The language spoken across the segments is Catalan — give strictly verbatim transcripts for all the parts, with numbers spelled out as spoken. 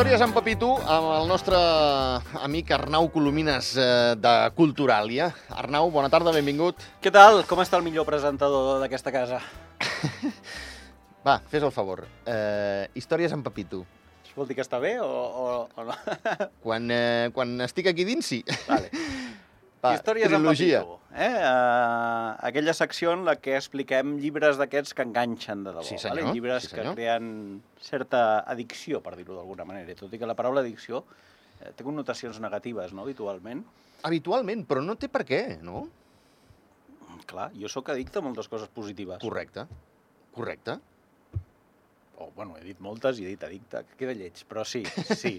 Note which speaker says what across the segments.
Speaker 1: Històries en Pepito amb el nostre amic Arnau Colomines eh, de Culturàlia. Arnau, bona tarda, benvingut.
Speaker 2: Què tal? Com està el millor presentador d'aquesta casa?
Speaker 1: Va, fes el favor. Eh, històries en Pepito.
Speaker 2: Això vol dir que està bé o, o, o no?
Speaker 1: Quan, eh, quan estic aquí dins, sí.
Speaker 2: Vale.
Speaker 1: Va,
Speaker 2: Històries
Speaker 1: trilogia.
Speaker 2: en Pepito. Eh? Uh, aquella secció en la que expliquem llibres d'aquests que enganxen de debò.
Speaker 1: Sí, senyor.
Speaker 2: Vale? Llibres
Speaker 1: Sí, senyor.
Speaker 2: que creen certa addicció, per dir-ho d'alguna manera. Tot i que la paraula addicció eh, té connotacions negatives, no?, habitualment.
Speaker 1: Habitualment, però no té per què, no?
Speaker 2: Clar, jo sóc addicte a moltes coses positives.
Speaker 1: Correcte. Correcte.
Speaker 2: O, bueno, he dit moltes i he dit addicte, que queda lleig, però sí, sí.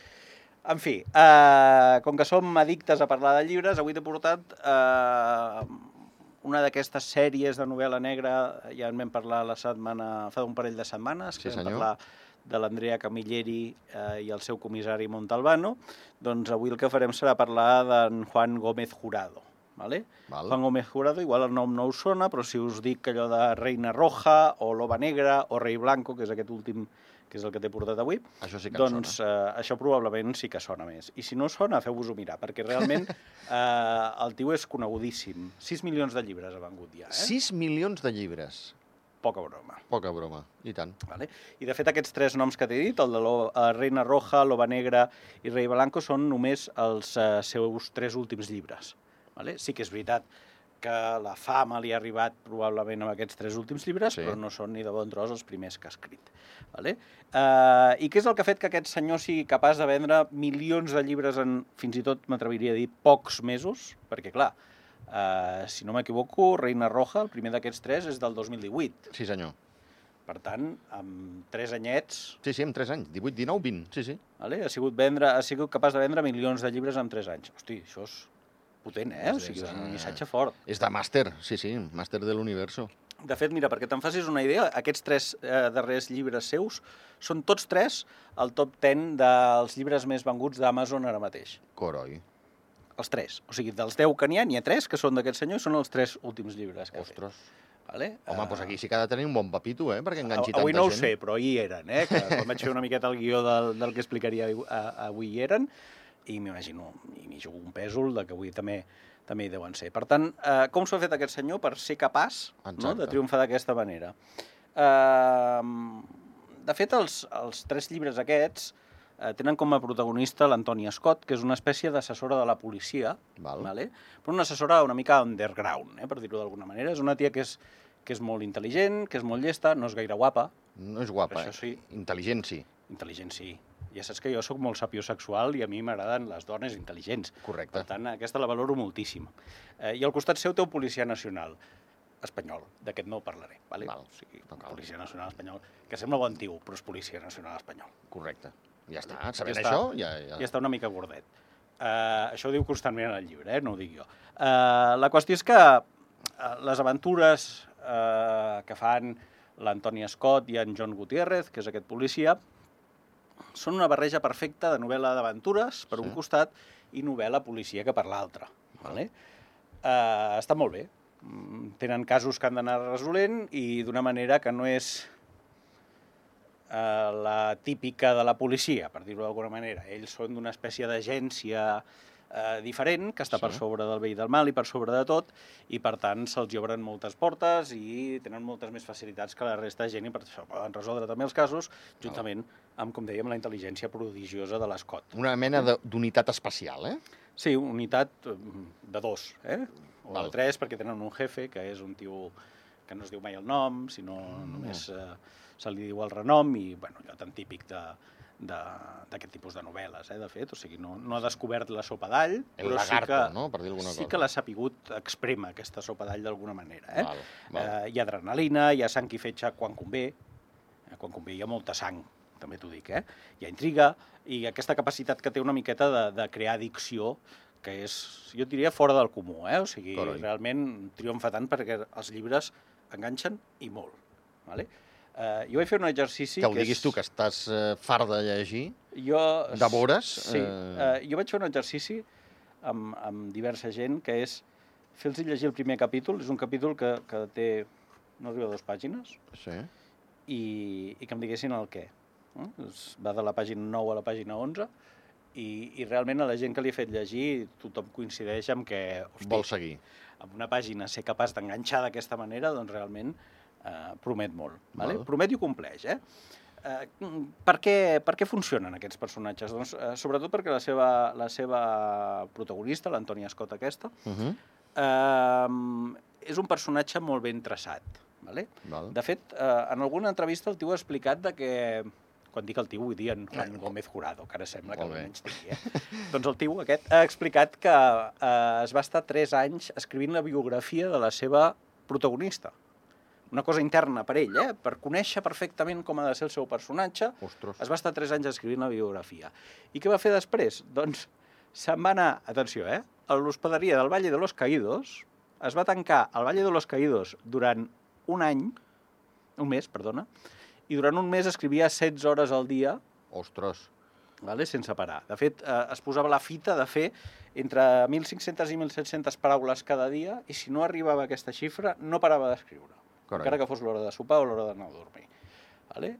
Speaker 2: En fi, eh, com que som addictes a parlar de llibres, avui t'he portat eh, una d'aquestes sèries de novel·la negra, ja en vam parlar la setmana, fa un parell de setmanes,
Speaker 1: Sí,
Speaker 2: que vam
Speaker 1: senyor.
Speaker 2: parlar de l'Andrea Camilleri eh, i el seu comissari Montalbano. Doncs avui el que farem serà parlar d'en Juan Gómez Jurado. Vale?
Speaker 1: Val.
Speaker 2: Juan Gómez Jurado, igual el nom no us sona, però si us dic allò de Reina Roja, o Loba Negra, o Rei Blanco, que és aquest últim, que és el que t'he portat avui,
Speaker 1: Això sí que em
Speaker 2: doncs
Speaker 1: sona.
Speaker 2: eh, això probablement sí que sona més. I si no sona, feu-vos-ho mirar, perquè realment eh, el tio és conegudíssim. sis milions de llibres ha vengut ja, eh?
Speaker 1: sis milions de llibres.
Speaker 2: Poca broma.
Speaker 1: Poca broma, i tant.
Speaker 2: Vale? I de fet aquests tres noms que t'he dit, el de lo, eh, Reina Roja, Loba Negra i Rei Blanco, són només els eh, seus tres últims llibres. Vale? Sí que és veritat que la fama li ha arribat probablement amb aquests tres últims llibres,
Speaker 1: Sí.
Speaker 2: però no són ni de bon tros els primers que ha escrit. Vale? Uh, I què és el que ha fet que aquest senyor sigui capaç de vendre milions de llibres en, fins i tot m'atreviria a dir, pocs mesos? Perquè, clar, uh, si no m'equivoco, Reina Roja, el primer d'aquests tres, és del dos mil divuit.
Speaker 1: Sí, senyor.
Speaker 2: Per tant, amb tres anyets,
Speaker 1: Sí, sí, amb tres anys. divuit, dinou, vint. Sí, sí.
Speaker 2: vale? ha, sigut vendre, ha sigut capaç de vendre milions de llibres en tres anys. Hosti, això és potent, eh? O
Speaker 1: És-
Speaker 2: sigui, és un
Speaker 1: és, eh,
Speaker 2: missatge fort.
Speaker 1: És de màster, sí, sí, màster de l'universo.
Speaker 2: De fet, mira, perquè te'n facis una idea, aquests tres eh, darrers llibres seus són tots tres al top deu dels llibres més venguts d'Amazon ara mateix.
Speaker 1: Coroi.
Speaker 2: Els tres. O sigui, dels deu que n'hi ha, n'hi ha tres que són d'aquest senyor i són els tres últims llibres que
Speaker 1: Ostres.
Speaker 2: ha fet. Vale?
Speaker 1: Home,
Speaker 2: Eh,
Speaker 1: doncs aquí sí que ha de tenir un bon papito, eh? Perquè enganxi
Speaker 2: Avui
Speaker 1: tanta
Speaker 2: no ho
Speaker 1: gent.
Speaker 2: sé, però ahir eren, eh? Que quan vaig fer una miqueta el guió del, del que explicaria avui- a- avui hi eren, i m'imagino, i m'hi jugo un pèsol de que avui també també hi deuen ser. Per tant, eh, com s'ho ha fet aquest senyor per ser capaç, no,
Speaker 1: Exacte.
Speaker 2: de triomfar d'aquesta manera? Eh, de fet, els, els tres llibres aquests eh, tenen com a protagonista l'Antònia Scott, que és una espècie d'assessora de la policia,
Speaker 1: Val.
Speaker 2: vale? Però una assessora una mica underground, eh, per dir-ho d'alguna manera. És una tia que és, que és molt intel·ligent, que és molt llesta, no és gaire guapa,
Speaker 1: No és guapa,
Speaker 2: Això sí.
Speaker 1: eh? Intel·ligent, sí.
Speaker 2: intel·ligent sí. Ja saps que jo sóc molt sapiosexual i a mi m'agraden les dones intel·ligents.
Speaker 1: Correcte.
Speaker 2: Per tant, aquesta la valoro moltíssim. Eh, I al costat seu té un policia nacional espanyol. D'aquest no parlaré. Vale?
Speaker 1: Val.
Speaker 2: O sigui,
Speaker 1: No cal.
Speaker 2: policia nacional espanyol, que sembla bon tio, però és policia nacional espanyol.
Speaker 1: Correcte. Ja està. Sabent
Speaker 2: Ja està.
Speaker 1: això, ja... ja...
Speaker 2: Ja està una mica gordet. Uh, això ho diu constantment en el llibre, eh? No ho dic jo. Uh, la qüestió és que uh, les aventures uh, que fan l'Antònia Scott i en John Gutiérrez, que és aquest policia, són una barreja perfecta de novel·la d'aventures, per
Speaker 1: Sí.
Speaker 2: un costat, i novel·la policíaca per l'altre. Vale? Uh, està molt bé. Mm, Tenen casos que han d'anar resolent i d'una manera que no és eh, la típica de la policia, per dir-ho d'alguna manera. Ells són d'una espècie d'agència eh, diferent, que està
Speaker 1: Sí.
Speaker 2: per sobre del bé i del mal i per sobre de tot, i per tant se'ls obren moltes portes i tenen moltes més facilitats que la resta de gent i per això poden resoldre també els casos, juntament amb, com dèiem, la intel·ligència prodigiosa de l'Scott.
Speaker 1: Una mena de- d'unitat especial, eh?
Speaker 2: Sí, unitat eh, de dos, eh? O
Speaker 1: Val.
Speaker 2: de tres, perquè tenen un jefe, que és un tio que no es diu mai el nom, sinó només eh, se li diu el renom, i bueno, allò tan típic de d'aquest tipus de novel·les, eh, de fet. O sigui, no, no ha descobert la sopa d'all,
Speaker 1: El
Speaker 2: però sí
Speaker 1: lagarto,
Speaker 2: que,
Speaker 1: no? Per dir alguna
Speaker 2: sí
Speaker 1: cosa.
Speaker 2: que l'ha sapigut exprémer, aquesta sopa d'all, d'alguna manera. Eh?
Speaker 1: Val, val.
Speaker 2: Eh, hi ha adrenalina, hi ha sang i fetge quan convé, eh, quan convé hi ha molta sang, també t'ho dic, eh? Hi ha intriga, i aquesta capacitat que té una miqueta de, de crear addicció, que és, jo et diria, fora del comú, eh? O sigui,
Speaker 1: Coroi.
Speaker 2: realment triomfa tant perquè els llibres enganxen i molt, vale? Uh, jo vaig fer un exercici...
Speaker 1: Que ho
Speaker 2: que
Speaker 1: diguis
Speaker 2: és...
Speaker 1: tu, que estàs eh, fart de llegir,
Speaker 2: Jo...
Speaker 1: de veures...
Speaker 2: Sí, eh... jo vaig fer un exercici amb, amb diversa gent, que és fer-los llegir el primer capítol. És un capítol que, que té, no arriba a dues pàgines,
Speaker 1: Sí.
Speaker 2: i, i que em diguessin el què. Va de la pàgina nou a la pàgina onze, i, i realment a la gent que li ha fet llegir tothom coincideix amb que, hosti,
Speaker 1: vol seguir.
Speaker 2: Amb una pàgina ser capaç d'enganxar d'aquesta manera, doncs realment eh, promet molt. Vale?
Speaker 1: Val.
Speaker 2: Promet i ho compleix, eh? Eh, per, què, per què funcionen aquests personatges? Doncs, eh, sobretot perquè la seva, la seva protagonista, l'Antònia Scott aquesta,
Speaker 1: Uh -huh.
Speaker 2: eh, és un personatge molt ben traçat. Vale?
Speaker 1: Val.
Speaker 2: De fet, eh, en alguna entrevista el tio ha explicat de que, quan dic el tio vull dir en Juan Gómez Jurado, que ara sembla que almenys tingui, eh? Doncs el tio aquest ha explicat que eh, es va estar tres anys escrivint la biografia de la seva protagonista. Una cosa interna per ell, eh? Per conèixer perfectament com ha de ser el seu personatge.
Speaker 1: Ostres.
Speaker 2: Es va estar tres anys escrivint la biografia. I què va fer després? Doncs se'n va anar, atenció, eh? A l'hospederia del Valle de los Caídos, es va tancar al Valle de los Caídos durant un any, un mes, perdona, i durant un mes escrivia setze hores al dia,
Speaker 1: Ostres.
Speaker 2: vale, sense parar. De fet, eh, es posava la fita de fer entre mil cinc-centes i mil set-centes paraules cada dia, i si no arribava a aquesta xifra, no parava d'escriure.
Speaker 1: Carai.
Speaker 2: Encara que fos l'hora de sopar o l'hora d'anar a dormir. Vale?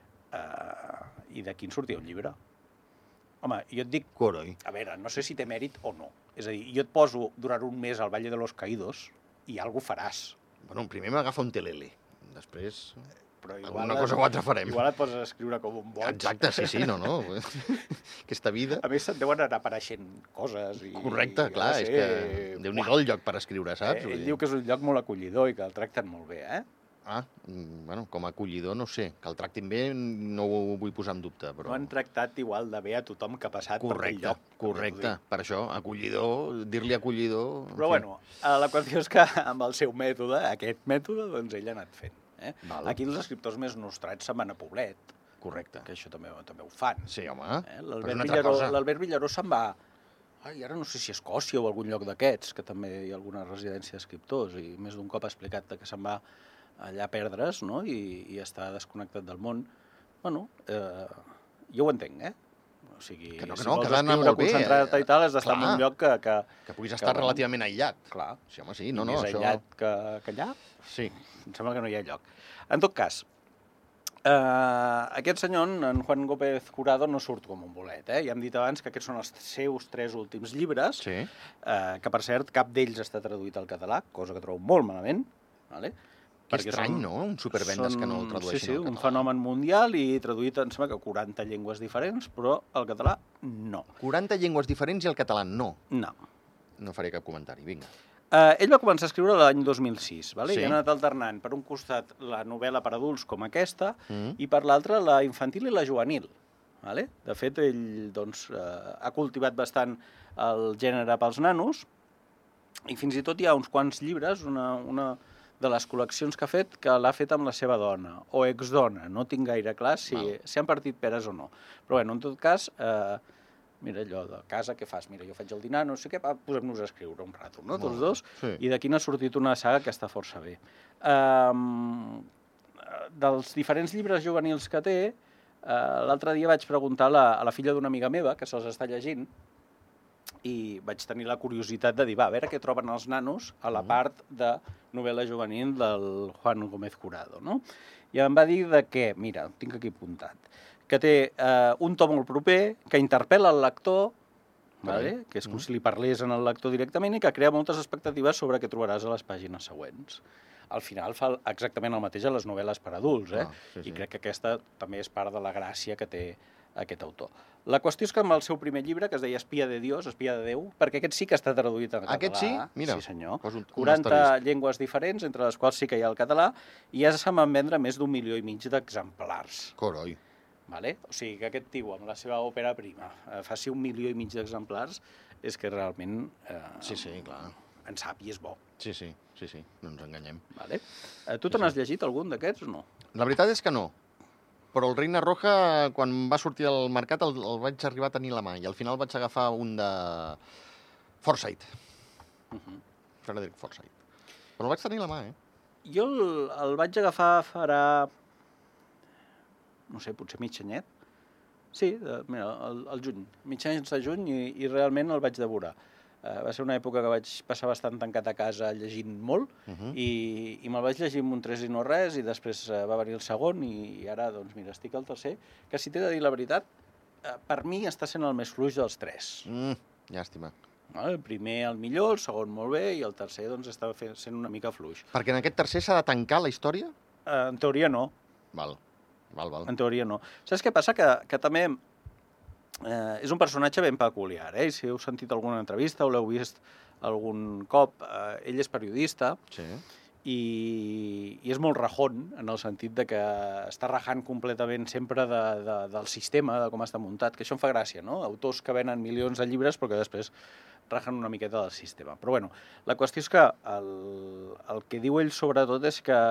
Speaker 2: Uh, I d'aquí en sortia un llibre. Home, jo et dic,
Speaker 1: Carai.
Speaker 2: a veure, no sé si té mèrit o no. És a dir, jo et poso durant un mes al Valle de los Caídos i alguna cosa faràs.
Speaker 1: Bueno, primer m'agafa un telele. Després,
Speaker 2: Però
Speaker 1: alguna cosa o altra farem.
Speaker 2: Igual et poses a escriure com un boig.
Speaker 1: Exacte, sí, sí, no, no. Aquesta vida...
Speaker 2: A més, se't deuen anar apareixent coses. I,
Speaker 1: Correcte,
Speaker 2: i,
Speaker 1: clar,
Speaker 2: sé,
Speaker 1: és que Déu-n'hi-do el lloc per escriure, saps?
Speaker 2: Eh, ell diu que és un lloc molt acollidor i que el tracten molt bé, eh?
Speaker 1: Ah, bueno, com a acollidor no sé. Que el tractin bé no ho vull posar en dubte, però...
Speaker 2: No han tractat igual de bé a tothom que ha passat per aquell
Speaker 1: Correcte,
Speaker 2: lloc.
Speaker 1: correcte. Per això, acollidor, dir-li acollidor...
Speaker 2: Però bueno, la qüestió és que amb el seu mètode, aquest mètode, doncs ell ha anat fent. Eh?
Speaker 1: Val.
Speaker 2: Aquí els escriptors més nostrats se'n van a Poblet,
Speaker 1: Correcte.
Speaker 2: que això també, també ho fan.
Speaker 1: Sí, home,
Speaker 2: Eh?
Speaker 1: però és
Speaker 2: L'Albert
Speaker 1: una altra
Speaker 2: Villaró,
Speaker 1: cosa.
Speaker 2: l'Albert Villaró se'n va... Ai, ara no sé si a Escòcia o a algun lloc d'aquests, que també hi ha alguna residència d'escriptors, i més d'un cop ha explicat que se'n va allà a perdre's, no?, i, i està desconnectat del món. Bueno, eh, jo ho entenc, eh? O sigui,
Speaker 1: Que no, que
Speaker 2: si
Speaker 1: no,
Speaker 2: vols
Speaker 1: que ha d'anar
Speaker 2: escriure
Speaker 1: molt bé,
Speaker 2: concentrat i tal, has d'estar en
Speaker 1: clar.
Speaker 2: un lloc que... Que,
Speaker 1: Que puguis
Speaker 2: que,
Speaker 1: estar
Speaker 2: bueno,
Speaker 1: relativament aïllat.
Speaker 2: Clar,
Speaker 1: Sí, home, sí. No,
Speaker 2: i
Speaker 1: no,
Speaker 2: més
Speaker 1: això...
Speaker 2: aïllat que, que allà,
Speaker 1: Sí.
Speaker 2: em sembla que no hi ha lloc. En tot cas, eh, aquest senyor, en Juan Gómez Jurado, no surt com un bolet. Eh? Ja hem dit abans que aquests són els seus tres últims llibres,
Speaker 1: Sí.
Speaker 2: eh, que, per cert, cap d'ells està traduït al català, cosa que trobo molt malament. Vale?
Speaker 1: Que estrany, no? Un supervendes que no el tradueixin
Speaker 2: sí, sí,
Speaker 1: al
Speaker 2: un
Speaker 1: català.
Speaker 2: fenomen mundial i traduït, em sembla que quaranta llengües diferents, però al català no.
Speaker 1: quaranta llengües diferents i el català no.
Speaker 2: No.
Speaker 1: No faré cap comentari, vinga.
Speaker 2: Uh, ell va començar a escriure l'any dos mil sis, vale?
Speaker 1: Sí.
Speaker 2: I ha anat alternant, per un costat, la novel·la per adults com aquesta,
Speaker 1: Mm.
Speaker 2: i per l'altre, la infantil i la juvenil. Vale? De fet, ell doncs, uh, ha cultivat bastant el gènere pels nanos, i fins i tot hi ha uns quants llibres, una, una de les col·leccions que ha fet, que l'ha fet amb la seva dona, o exdona, no tinc gaire clar si, si han partit peres o no. Però bueno, en tot cas... Eh, mira, allò de casa, què fas? Mira, jo faig el dinar, no sé què, va, posem-nos a escriure un rato, no? Tots dos.
Speaker 1: Sí.
Speaker 2: I d'aquí n'ha sortit una saga que està força bé. Um, dels diferents llibres juvenils que té, uh, l'altre dia vaig preguntar a la, a la filla d'una amiga meva, que se'ls està llegint, i vaig tenir la curiositat de dir, va, a veure què troben els nanos a la part de novel·la juvenil del Juan Gómez Jurado, no? I em va dir de què, mira, ho tinc aquí apuntat, que té eh, un to molt proper, que interpel·la el lector, vale? Que és com si li parlés en el lector directament i que crea moltes expectatives sobre què trobaràs a les pàgines següents. Al final fa exactament el mateix a les novel·les per adults, eh?
Speaker 1: Ah, sí, sí.
Speaker 2: I crec que aquesta també és part de la gràcia que té aquest autor. La qüestió és que amb el seu primer llibre, que es deia Espia de Dios, Espia de Déu, perquè aquest sí que està traduït en català.
Speaker 1: Aquest sí? Mira,
Speaker 2: Sí, senyor.
Speaker 1: poso un- un
Speaker 2: quaranta
Speaker 1: asterisc.
Speaker 2: llengües diferents, entre les quals sí que hi ha el català, i ja se'n van vendre més d'un milió i mig d'exemplars.
Speaker 1: Coroi.
Speaker 2: Vale? O sigui, que aquest tio, amb la seva òpera prima, eh, faci un milió i mig d'exemplars, és que realment eh,
Speaker 1: Sí, sí, clar.
Speaker 2: en sap i és bo.
Speaker 1: Sí, sí, sí, sí, no ens enganyem.
Speaker 2: Vale? Eh, tu te n'has llegit algun d'aquests o no?
Speaker 1: La veritat és que no. Però el Reina Roja, quan va sortir al mercat, el, el vaig arribar a tenir a la mà. I al final vaig agafar un de Forsyth.
Speaker 2: Uh -huh.
Speaker 1: Frederick Forsyth. Però el vaig tenir a la mà, eh?
Speaker 2: Jo el, el vaig agafar farà, no sé, potser mig anyet. Sí, de, mira, el, el juny, mig any de juny, i, i realment el vaig devorar. Uh, va ser una època que vaig passar bastant tancat a casa llegint molt
Speaker 1: Uh -huh.
Speaker 2: i, i me'l vaig llegir amb un tres i no res i després uh, va venir el segon i, i ara, doncs mira, estic al tercer, que si t'he de dir la veritat, uh, per mi està sent el més fluix dels tres.
Speaker 1: Mm, llàstima.
Speaker 2: El primer el millor, el segon molt bé i el tercer doncs està fent, sent una mica fluix.
Speaker 1: Perquè en aquest tercer s'ha de tancar la història?
Speaker 2: Uh, en teoria no.
Speaker 1: Val, val, val.
Speaker 2: En teoria no. Saps què passa? Que, que també eh, és un personatge ben peculiar, eh? I si heu sentit alguna entrevista o l'heu vist algun cop, eh, ell és periodista
Speaker 1: Sí.
Speaker 2: i, i és molt rajón, en el sentit de que està rajant completament sempre de, de, del sistema, de com està muntat, que això em fa gràcia, no? Autors que venen milions de llibres però que després rajen una miqueta del sistema. Però bueno, la qüestió és que el, el que diu ell sobretot és que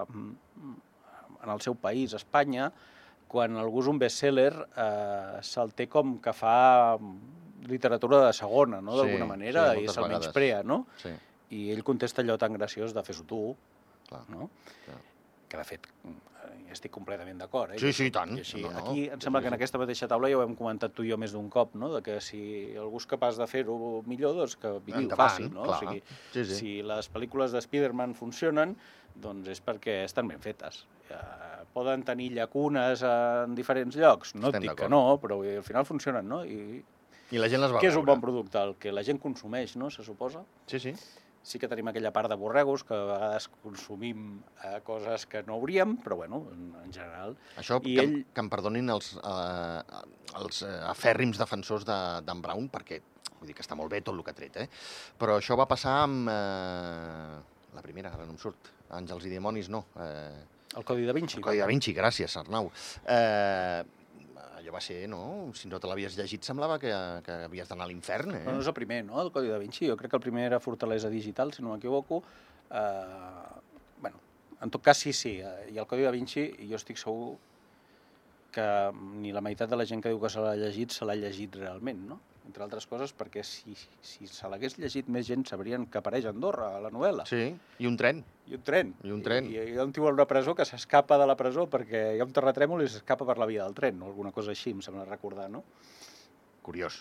Speaker 2: en el seu país, Espanya, quan algú és un best-seller, eh, se'l té com que fa literatura de segona, no?, d'alguna
Speaker 1: Sí,
Speaker 2: manera,
Speaker 1: sí,
Speaker 2: i
Speaker 1: moltes
Speaker 2: se'l
Speaker 1: vegades.
Speaker 2: menysprea, no?
Speaker 1: Sí,
Speaker 2: I ell contesta allò tan graciós de fes-ho tu,
Speaker 1: clar.
Speaker 2: no?
Speaker 1: Clar.
Speaker 2: Que, de fet, hi estic completament d'acord. Eh?
Speaker 1: Sí, sí, i tant.
Speaker 2: I així,
Speaker 1: No, no.
Speaker 2: aquí em
Speaker 1: Sí,
Speaker 2: sembla
Speaker 1: sí,
Speaker 2: que en
Speaker 1: sí.
Speaker 2: aquesta mateixa taula ja ho hem comentat tu i jo més d'un cop, no?, de que si algú és capaç de fer-ho millor, doncs que vingui i ho
Speaker 1: Endavant,
Speaker 2: faci, no?
Speaker 1: clar.
Speaker 2: O sigui,
Speaker 1: Sí, sí.
Speaker 2: si les pel·lícules de Spider-Man funcionen, doncs és perquè estan ben fetes. Eh, poden tenir llacunes en diferents llocs? No et
Speaker 1: Estem
Speaker 2: dic que
Speaker 1: d'acord.
Speaker 2: no, però al final funcionen, no? I
Speaker 1: I la gent les va
Speaker 2: què és un
Speaker 1: veure.
Speaker 2: bon producte? El que la gent consumeix, no?, se suposa.
Speaker 1: Sí, sí.
Speaker 2: Sí que tenim aquella part de borregos, que a vegades consumim eh, coses que no hauríem, però bueno, en, en general.
Speaker 1: Això,
Speaker 2: I
Speaker 1: que,
Speaker 2: ell-
Speaker 1: que em perdonin els, eh, els eh, afèrrims defensors de- d'en Brown, perquè vull dir que està molt bé tot el que ha tret, eh? Però això va passar amb eh, la primera, ara no em surt, Àngels i Dimonis, no. Eh,
Speaker 2: El Codi da Vinci.
Speaker 1: el Codi da Vinci, gràcies, Arnau. Eh, allò va ser, no? Si no te l'havies llegit semblava que, que havies d'anar a l'infern, eh?
Speaker 2: No, no és el primer, no?, el Codi da Vinci. Jo crec que el primer era Fortalesa Digital, si no m'equivoco. Eh, bueno, en tot cas, sí, sí. eh, I el Codi da Vinci, jo estic segur que ni la meitat de la gent que diu que se l'ha llegit se l'ha llegit realment, no? Entre altres coses perquè si, si se l'hagués llegit més gent sabrien que apareix a Andorra, a la novel·la.
Speaker 1: Sí, i un tren.
Speaker 2: I un tren.
Speaker 1: I un tren.
Speaker 2: I, i hi ha un tio a una presó que s'escapa de la presó perquè hi ha un terratrèmol i s'escapa per la via del tren, o alguna cosa així, em sembla recordar, no?
Speaker 1: Curiós,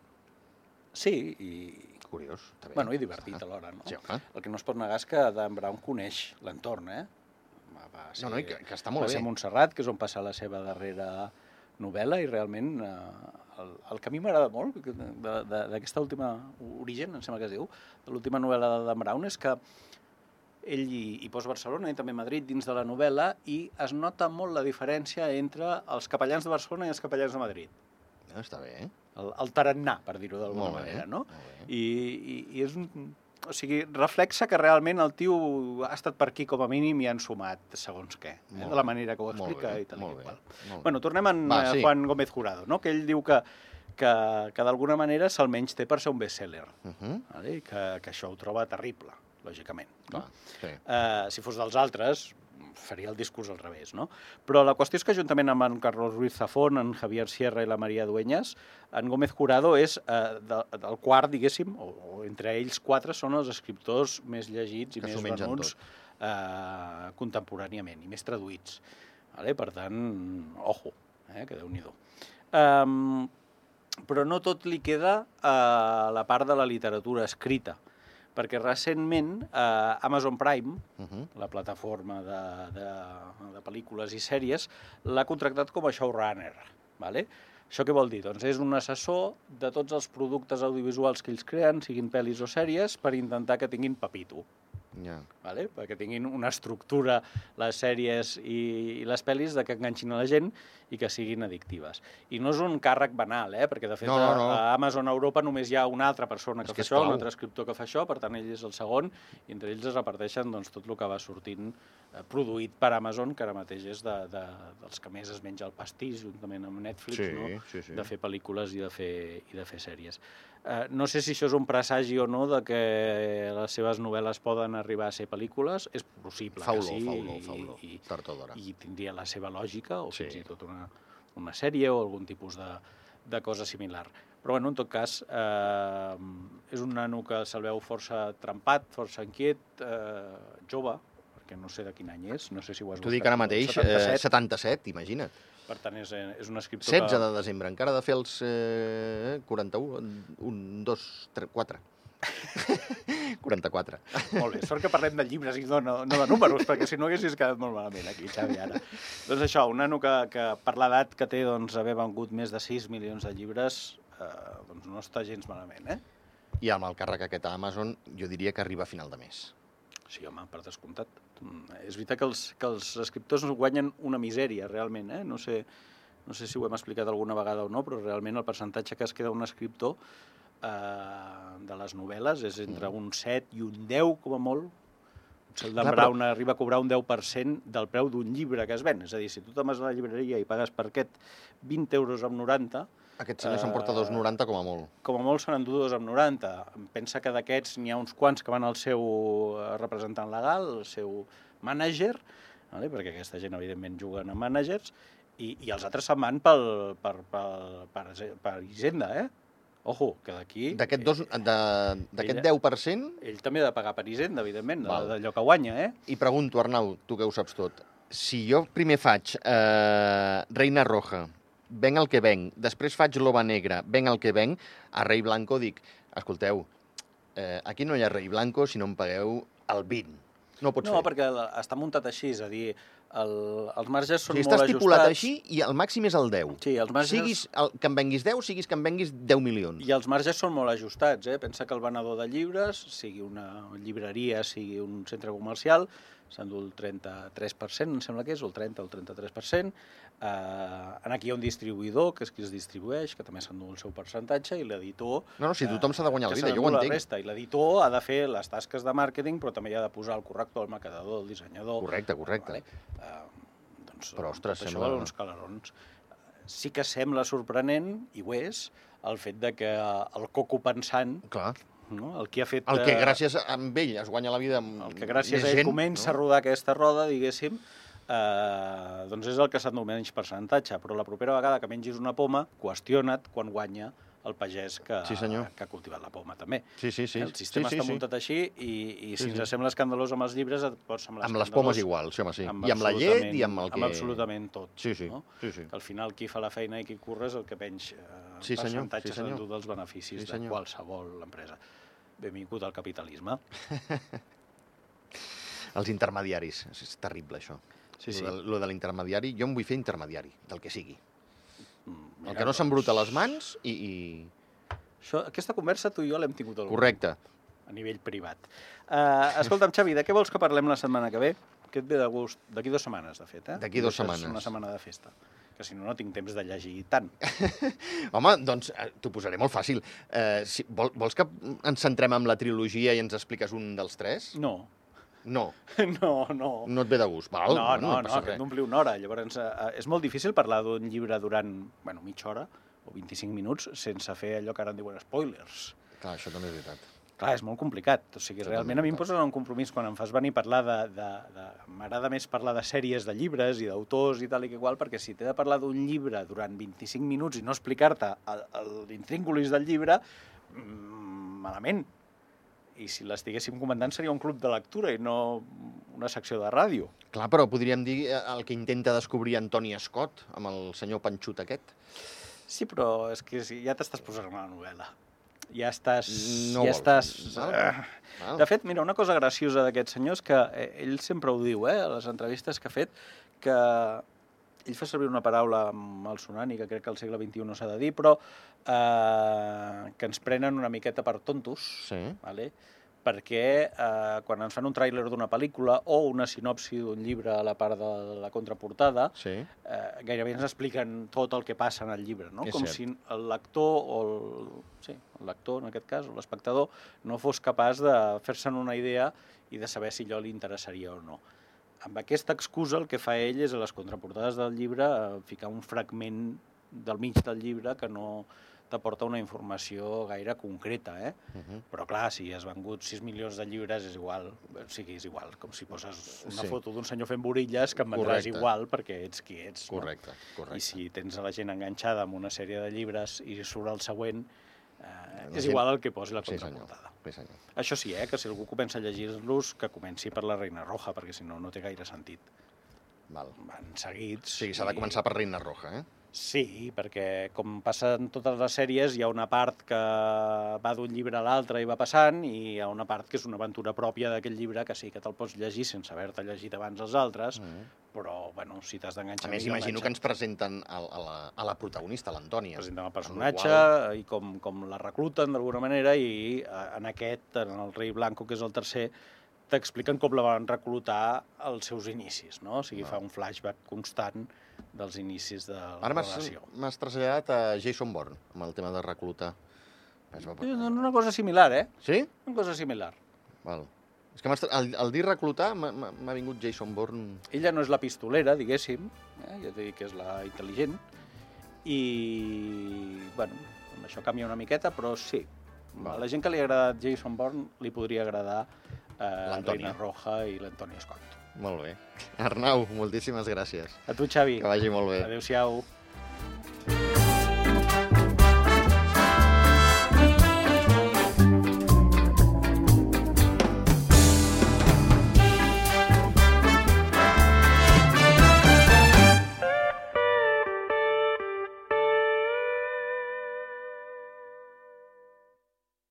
Speaker 2: Sí, i,
Speaker 1: curiós. Està bé.
Speaker 2: bueno, i divertit alhora, no?
Speaker 1: Sí, home.
Speaker 2: El que no es pot negar és que Dan Brown coneix l'entorn, eh? Va, va ser,
Speaker 1: No, no, i que, que està
Speaker 2: va
Speaker 1: molt
Speaker 2: ser
Speaker 1: bé.
Speaker 2: a Montserrat, que és on passa la seva darrera novel·la, i realment eh, el, el que a mi m'agrada molt que- de- de- d'aquesta última Origen, em sembla que es diu, de l'última novel·la de Dan Brown, és que ell hi, hi posa Barcelona i també Madrid dins de la novel·la i es nota molt la diferència entre els capellans de Barcelona i els capellans de Madrid.
Speaker 1: No, està bé, eh?
Speaker 2: El, el tarannà, per dir-ho d'alguna
Speaker 1: Molt bé,
Speaker 2: manera, no?
Speaker 1: molt bé.
Speaker 2: I, i, i és un... O sigui, reflexa que realment el tio ha estat per aquí com a mínim i han sumat segons què, eh?
Speaker 1: Molt
Speaker 2: de la
Speaker 1: bé,
Speaker 2: manera que ho
Speaker 1: molt
Speaker 2: explica
Speaker 1: bé,
Speaker 2: i tal i
Speaker 1: molt bé,
Speaker 2: qual.
Speaker 1: molt bé.
Speaker 2: Bueno, tornem a en
Speaker 1: Va,
Speaker 2: eh,
Speaker 1: sí.
Speaker 2: Juan Gómez Jurado, no? Que ell diu que, que, que d'alguna manera se'l menys té per ser un best-seller,
Speaker 1: Uh -huh.
Speaker 2: vale? I que, que això ho troba terrible, lògicament.
Speaker 1: Clar,
Speaker 2: No?
Speaker 1: sí.
Speaker 2: Eh, si fos dels altres, faria el discurs al revés, no? Però la qüestió és que juntament amb en Carlos Ruiz Zafón, en Javier Sierra i la Maria Dueñas, en Gómez Jurado és eh, de, del quart, diguéssim, o, o entre ells quatre són els escriptors més llegits i
Speaker 1: Que
Speaker 2: més
Speaker 1: s'ho mengen
Speaker 2: venuts eh, contemporàniament i més traduïts. Vale? Per tant, ojo, eh, que déu-n'hi-do. Um, però no tot li queda a la part de la literatura escrita, perquè recentment eh, Amazon Prime,
Speaker 1: Uh -huh.
Speaker 2: la plataforma de, de, de pel·lícules i sèries, l'ha contractat com a showrunner. Vale? Això què vol dir? Doncs és un assessor de tots els productes audiovisuals que ells creen, siguin pel·lis o sèries, per intentar que tinguin papito.
Speaker 1: Ja.
Speaker 2: Vale? Perquè tinguin una estructura, les sèries i, i les pel·lis, de que enganxin a la gent i que siguin addictives. I no és un càrrec banal, eh? Perquè de fet
Speaker 1: No, no, no.
Speaker 2: a, a Amazon Europa només hi ha una altra persona que,
Speaker 1: És que
Speaker 2: fa
Speaker 1: és
Speaker 2: això, un
Speaker 1: clau.
Speaker 2: altre escriptor que fa això, per tant ell és el segon, i entre ells es reparteixen doncs, tot el que va sortint eh, produït per Amazon, que ara mateix és de, de, dels que més es menja el pastís, juntament amb Netflix,
Speaker 1: Sí,
Speaker 2: no?
Speaker 1: sí, sí.
Speaker 2: de fer pel·lícules i de fer, i de fer sèries. Eh, no sé si això és un presagi o no de que les seves novel·les poden arribar a ser pel·lícules. És possible
Speaker 1: Fa
Speaker 2: que
Speaker 1: olor,
Speaker 2: sí.
Speaker 1: fa olor,
Speaker 2: i-
Speaker 1: fa olor.
Speaker 2: I,
Speaker 1: Tard o d'hora.
Speaker 2: i tindria la seva lògica, o
Speaker 1: Sí.
Speaker 2: fins i tot una, una sèrie o algun tipus de, de cosa similar. Però, bueno, en tot cas, eh, és un nano que se'l veu força trempat, força inquiet, eh, jove, perquè no sé de quin any és, no sé si ho has
Speaker 1: T'ho dic ara mateix, eh, setanta-set, imagina't.
Speaker 2: Per tant, és, eh, és un escriptor
Speaker 1: setze
Speaker 2: que...
Speaker 1: de desembre, encara ha de fer els eh, quaranta-u, un, dos, tres, quatre. quaranta-quatre.
Speaker 2: Molt bé, sort que parlem de llibres i no, no, no de números, perquè si no haguessis quedat molt malament aquí, Xavi, ara. Doncs això, un nano que, que per l'edat que té, doncs, haver vengut més de sis milions de llibres, eh, doncs no està gens malament, eh?
Speaker 1: I amb el càrrec aquest a Amazon, jo diria que arriba a final de mes.
Speaker 2: Sí, home, per descomptat. És veritat que els, que els escriptors guanyen una misèria, realment, eh? No sé, no sé si ho hem explicat alguna vegada o no, però realment el percentatge que es queda un escriptor eh, de les novel·les és entre un set i un deu, com a molt. El d'en Brown arriba a cobrar un deu per cent del preu d'un llibre que es ven. És a dir, si tu te'n vas a la llibreria i pagues per aquest vint euros amb noranta...
Speaker 1: Aquest senyor se'n porta dos coma noranta com a molt.
Speaker 2: Com a molt se n'endú dos amb noranta. Pensa que d'aquests n'hi ha uns quants que van al seu representant legal, el seu mànager, vale? Perquè aquesta gent, evidentment, juguen a mànagers, i, i els altres se'n van pel, per, per, per, per Hisenda, eh? Ojo, que d'aquí...
Speaker 1: D'aquest de, deu per cent...
Speaker 2: Ell també ha de pagar per Hisenda, evidentment, d'allò que guanya, eh?
Speaker 1: I pregunto, Arnau, tu que ho saps tot, si jo primer faig eh, Reina Roja, venc el que venc, després faig Loba Negra, venc el que venc, a Rei Blanco dic, escolteu, eh, aquí no hi ha Rei Blanco si no em pagueu el vint. No ho pots
Speaker 2: no, fer. No, perquè està muntat així, és a dir, el, els marges són
Speaker 1: o sigui,
Speaker 2: molt ajustats.
Speaker 1: Està estipulat així i el màxim és el deu.
Speaker 2: Sí, els marges...
Speaker 1: Siguis el, que em venguis deu, siguis que em venguis deu milions.
Speaker 2: I els marges són molt ajustats, eh? Pensa que el venedor de llibres, sigui una llibreria, sigui un centre comercial, s'endú el trenta-tres per cent, em sembla que és, o el trenta o el trenta-tres per cent. Eh, aquí hi ha un distribuïdor, que és qui es distribueix, que també s'endú el seu percentatge, i l'editor...
Speaker 1: No, no, si tothom s'ha de guanyar la vida, jo ho entenc.
Speaker 2: Resta. I l'editor ha de fer les tasques de màrqueting, però també hi ha de posar el corrector, el maquetador, el dissenyador...
Speaker 1: Correcte, correcte.
Speaker 2: Vale? Eh, doncs,
Speaker 1: però, ostres,
Speaker 2: tot
Speaker 1: sembla...
Speaker 2: això uns calarons. Sí que sembla sorprenent, i ho és, el fet de que el coco pensant...
Speaker 1: Clar.
Speaker 2: No? El que ha fet...
Speaker 1: El que gràcies a ell es guanya la vida amb
Speaker 2: el que gràcies
Speaker 1: més
Speaker 2: a ell
Speaker 1: gent,
Speaker 2: comença
Speaker 1: no?
Speaker 2: a rodar aquesta roda, diguéssim, eh, doncs és el que s'endú menys percentatge. Però la propera vegada que mengis una poma, qüestiona't quan guanya el pagès que,
Speaker 1: sí,
Speaker 2: que ha cultivat la poma, també.
Speaker 1: Sí, sí, sí.
Speaker 2: El sistema
Speaker 1: sí, sí,
Speaker 2: està muntat
Speaker 1: sí.
Speaker 2: així i, i si
Speaker 1: sí,
Speaker 2: ens
Speaker 1: sí.
Speaker 2: sembla escandalós amb els llibres, et pot semblar
Speaker 1: amb
Speaker 2: escandalós.
Speaker 1: les pomes igual, sí, home, sí.
Speaker 2: Amb
Speaker 1: I amb la llet i amb el que...
Speaker 2: Amb absolutament tot.
Speaker 1: Sí, sí.
Speaker 2: No?
Speaker 1: sí, sí.
Speaker 2: Al final, qui fa la feina i qui curra és el que menys eh,
Speaker 1: sí, senyor.
Speaker 2: percentatge
Speaker 1: sí,
Speaker 2: s'endú dels beneficis sí, de qualsevol empresa. Benvingut al capitalisme.
Speaker 1: Els intermediaris. És terrible, això.
Speaker 2: Sí, sí.
Speaker 1: Lo de, lo de l'intermediari, jo em vull fer intermediari, del que sigui.
Speaker 2: Mira,
Speaker 1: el que no s'embruta les mans i... i...
Speaker 2: Això, aquesta conversa tu i jo l'hem tingut algun
Speaker 1: Correcte.
Speaker 2: A nivell privat. Uh, escolta'm, Xavi, de què vols que parlem la setmana que ve? Que et ve de gust. D'aquí dues setmanes, de fet, eh?
Speaker 1: D'aquí dues setmanes.
Speaker 2: Una setmana de festa. Que si no, no tinc temps de llegir tant.
Speaker 1: Home, doncs t'ho posaré molt fàcil. Eh, si, vol, vols que ens centrem en la trilogia i ens expliques un dels tres?
Speaker 2: No.
Speaker 1: No.
Speaker 2: No, no.
Speaker 1: No et ve de gust? Val,
Speaker 2: no, no, no, no que t'ompli una hora. Llavors, eh, és molt difícil parlar d'un llibre durant, bueno, mitja hora o vint-i-cinc minuts sense fer allò que ara en diuen spoilers.
Speaker 1: Clar, això també és veritat.
Speaker 2: Clar, és molt complicat. O sigui, realment a mi em poses un compromís quan em fas venir a parlar de... de, de... M'agrada més parlar de sèries de llibres i d'autors i tal i que igual, perquè si t'he de parlar d'un llibre durant vint-i-cinc minuts i no explicar-te l'intríngulis del llibre, mmm, malament. I si l'estiguéssim comentant seria un club de lectura i no una secció de ràdio.
Speaker 1: Clar, però podríem dir el que intenta descobrir Antoni Scott amb el senyor Panxut aquest.
Speaker 2: Sí, però és que ja t'estàs posant una novel·la. Ja estàs...
Speaker 1: No
Speaker 2: ja
Speaker 1: vol.
Speaker 2: estàs...
Speaker 1: Val. Val.
Speaker 2: De fet, mira, una cosa graciosa d'aquest senyor és que ell sempre ho diu, eh, a les entrevistes que ha fet, que ell fa servir una paraula malsonant i que crec que al segle vint-i-u no s'ha de dir, però eh, que ens prenen una miqueta per tontos,
Speaker 1: sí.
Speaker 2: Vale? Perquè eh, quan ens fan un tràiler d'una pel·lícula o una sinopsi d'un llibre a la part de la contraportada,
Speaker 1: sí.
Speaker 2: eh, gairebé ens expliquen tot el que passa en el llibre, no?
Speaker 1: És
Speaker 2: Com
Speaker 1: cert.
Speaker 2: si el lector, o el, sí, el lector en aquest cas, o l'espectador, no fos capaç de fer-se'n una idea i de saber si allò li interessaria o no. Amb aquesta excusa el que fa ell és a les contraportades del llibre eh, ficar un fragment del mig del llibre que no t'aporta una informació gaire concreta, eh?
Speaker 1: Uh-huh.
Speaker 2: Però clar, si has vengut sis milions de llibres és igual, o sigui, és igual, com si poses una
Speaker 1: Sí.
Speaker 2: foto d'un senyor fent borilles que em vendràs
Speaker 1: Correcte.
Speaker 2: igual perquè ets qui ets.
Speaker 1: Correcte,
Speaker 2: No?
Speaker 1: correcte.
Speaker 2: I si tens a la gent enganxada amb una sèrie de llibres i surt el següent, eh,
Speaker 1: La
Speaker 2: és
Speaker 1: gent-
Speaker 2: igual el que posi la
Speaker 1: Sí, senyor.
Speaker 2: contraportada.
Speaker 1: Sí, senyor.
Speaker 2: Això sí, eh, que si algú comença a llegir-los, que comenci per la Reina Roja, perquè si no, no té gaire sentit.
Speaker 1: Val.
Speaker 2: Van seguits.
Speaker 1: Sí, s'ha de començar per Reina Roja, eh?
Speaker 2: Sí, perquè com passa en totes les sèries, hi ha una part que va d'un llibre a l'altre i va passant, i hi ha una part que és una aventura pròpia d'aquest llibre, que sí que te'l pots llegir sense haver-te llegit abans els altres, mm. però, bueno, si t'has d'enganxar...
Speaker 1: A més, imagino que ens presenten a, a, la, a la protagonista, l'Antònia.
Speaker 2: Presenten el personatge qual... i com, com la recluten d'alguna manera, i en aquest, en el Rei Blanco, que és el tercer, t'expliquen com la van reclutar als seus inicis, no? O sigui, no. Fa un flashback constant dels inicis de la
Speaker 1: Ara
Speaker 2: relació.
Speaker 1: Ara m'has traslladat a Jason Bourne, amb el tema de reclutar.
Speaker 2: És una cosa similar, eh?
Speaker 1: Sí?
Speaker 2: Una cosa similar.
Speaker 1: Val. És que al, al dir reclutar m'ha vingut Jason Bourne...
Speaker 2: Ella no és la pistolera, diguéssim, eh? Ja t'he dit que és la intel·ligent, i, bueno, amb això canvia una miqueta, però sí. Val. A la gent que li ha agradat Jason Bourne li podria agradar eh, Reina Roja i l'Antònia Scott.
Speaker 1: Molt bé. Arnau, moltíssimes gràcies.
Speaker 2: A tu, Xavi.
Speaker 1: Que vagi molt bé.
Speaker 2: Adéu-siau.